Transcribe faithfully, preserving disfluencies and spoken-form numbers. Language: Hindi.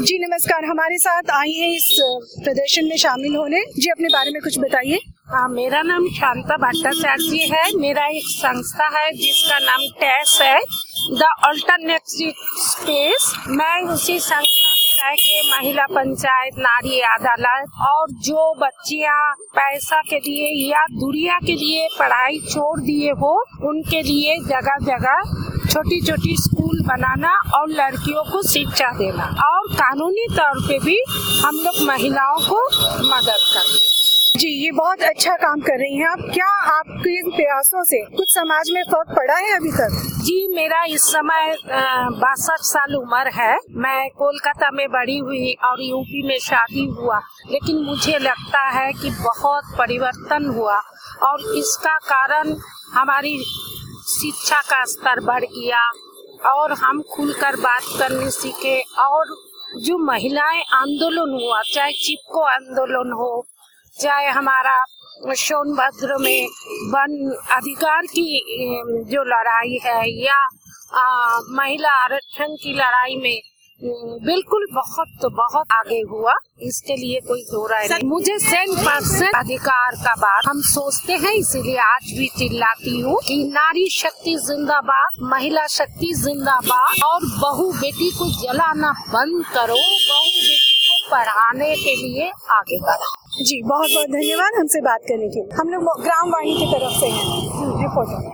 जी नमस्कार, हमारे साथ आई हैं इस प्रदर्शन में शामिल होने। जी अपने बारे में कुछ बताइए। हाँ, मेरा नाम शांता भट्टाचार्य जी है। मेरा एक संस्था है जिसका नाम टैस है, द अल्टरनेटिव स्पेस। मैं उसी संस्था में रह के महिला पंचायत, नारी अदालत और जो बच्चियाँ पैसा के लिए या दुनिया के लिए पढ़ाई छोड़ दिए हो, उनके लिए जगह जगह छोटी छोटी स्कूल बनाना और लड़कियों को शिक्षा देना और कानूनी तौर पे भी हम लोग महिलाओं को मदद करते। जी ये बहुत अच्छा काम कर रही हैं आप। क्या आपके इन प्रयासों से कुछ समाज में फर्क पड़ा है अभी तक? जी मेरा इस समय बासठ साल उम्र है। मैं कोलकाता में बड़ी हुई और यूपी में शादी हुआ, लेकिन मुझे लगता है कि बहुत परिवर्तन हुआ और इसका कारण हमारी शिक्षा का स्तर बढ़ गया और हम खुलकर बात करने सीखे। और जो महिलाएं आंदोलन हुआ, चाहे चिपको आंदोलन हो, चाहे हमारा सोनभद्र में वन अधिकार की जो लड़ाई है या आ, महिला आरक्षण की लड़ाई में बिल्कुल बहुत बहुत आगे हुआ। इसके लिए कोई दो राय नहीं। मुझे सेंट परसेंट अधिकार का बात हम सोचते हैं, इसीलिए आज भी चिल्लाती हूँ कि नारी शक्ति जिंदाबाद, महिला शक्ति जिंदाबाद और बहू बेटी को जलाना बंद करो, बहू बेटी को पढ़ाने के लिए आगे बढ़ो। जी बहुत बहुत धन्यवाद हमसे बात करने के लिए। हम लोग ग्राम वाणी की तरफ से हैं रिपोर्टर।